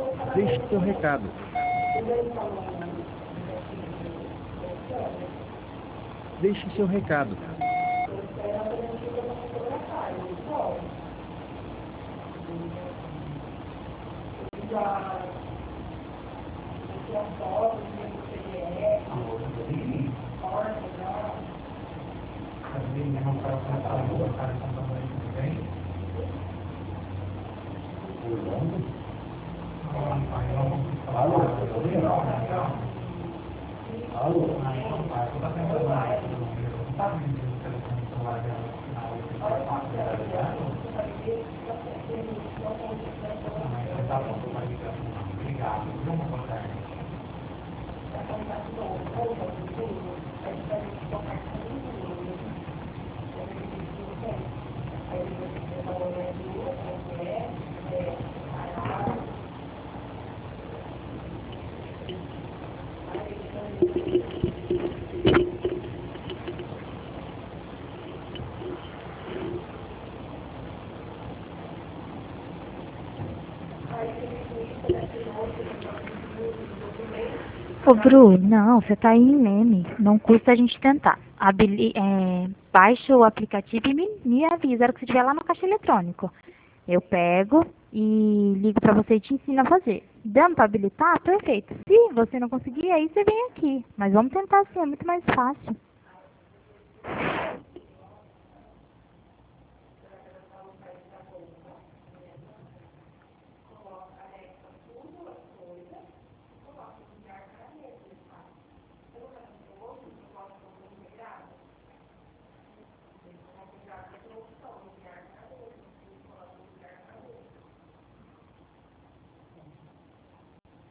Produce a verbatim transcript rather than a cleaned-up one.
Deixe seu recado. Deixe seu recado. Ô, Bru, não, você tá aí em meme. Não custa a gente tentar. Habili é, baixa o aplicativo e me, me avisa a hora que você estiver lá no caixa eletrônico. Eu pego e ligo pra você e te ensino a fazer. Dando pra habilitar? Perfeito. Se você não conseguir, aí você vem aqui. Mas vamos tentar sim, é muito mais fácil.